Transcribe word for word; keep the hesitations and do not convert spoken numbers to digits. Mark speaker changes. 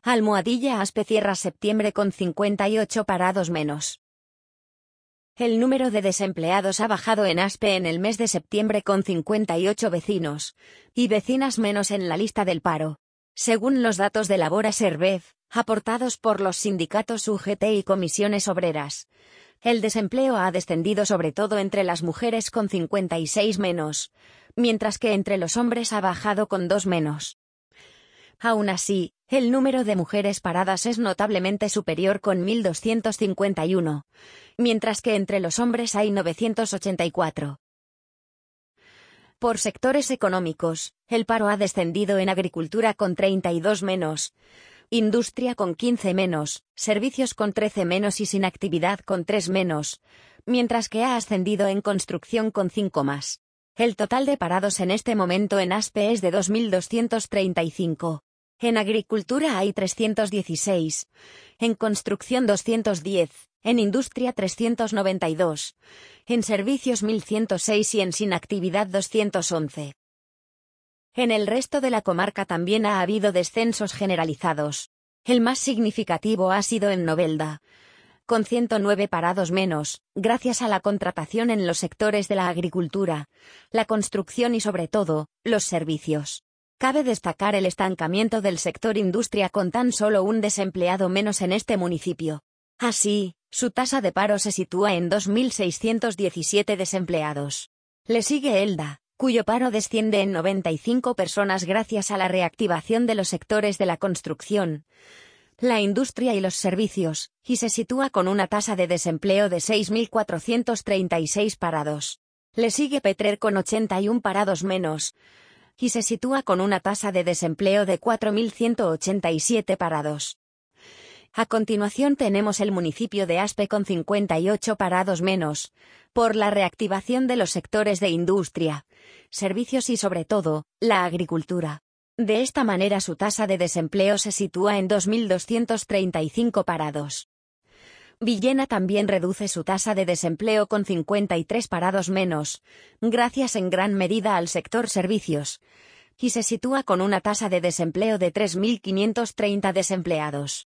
Speaker 1: Almohadilla Aspe cierra septiembre con cincuenta y ocho parados menos. El número de desempleados ha bajado en Aspe en el mes de septiembre con cincuenta y ocho vecinos y vecinas menos en la lista del paro. Según los datos de Labora Servev, aportados por los sindicatos U G T y comisiones obreras, el desempleo ha descendido sobre todo entre las mujeres con cincuenta y seis menos, mientras que entre los hombres ha bajado con dos menos. Aún así, el número de mujeres paradas es notablemente superior con mil doscientos cincuenta y uno, mientras que entre los hombres hay novecientos ochenta y cuatro. Por sectores económicos, el paro ha descendido en agricultura con treinta y dos menos, industria con quince menos, servicios con trece menos y sin actividad con tres menos, mientras que ha ascendido en construcción con cinco más. El total de parados en este momento en Aspe es de dos mil doscientos treinta y cinco. En agricultura hay trescientos dieciséis, en construcción doscientos diez, en industria trescientos noventa y dos, en servicios mil ciento seis y en sin actividad doscientos once. En el resto de la comarca también ha habido descensos generalizados. El más significativo ha sido en Novelda, con ciento nueve parados menos, gracias a la contratación en los sectores de la agricultura, la construcción y sobre todo, los servicios. Cabe destacar el estancamiento del sector industria con tan solo un desempleado menos en este municipio. Así, su tasa de paro se sitúa en dos mil seiscientos diecisiete desempleados. Le sigue Elda, cuyo paro desciende en noventa y cinco personas gracias a la reactivación de los sectores de la construcción, la industria y los servicios, y se sitúa con una tasa de desempleo de seis mil cuatrocientos treinta y seis parados. Le sigue Petrer con ochenta y uno parados menos, y se sitúa con una tasa de desempleo de cuatro mil ciento ochenta y siete parados. A continuación tenemos el municipio de Aspe con cincuenta y ocho parados menos, por la reactivación de los sectores de industria, servicios y sobre todo, la agricultura. De esta manera su tasa de desempleo se sitúa en dos mil doscientos treinta y cinco parados. Villena también reduce su tasa de desempleo con cincuenta y tres parados menos, gracias en gran medida al sector servicios, y se sitúa con una tasa de desempleo de tres mil quinientos treinta desempleados.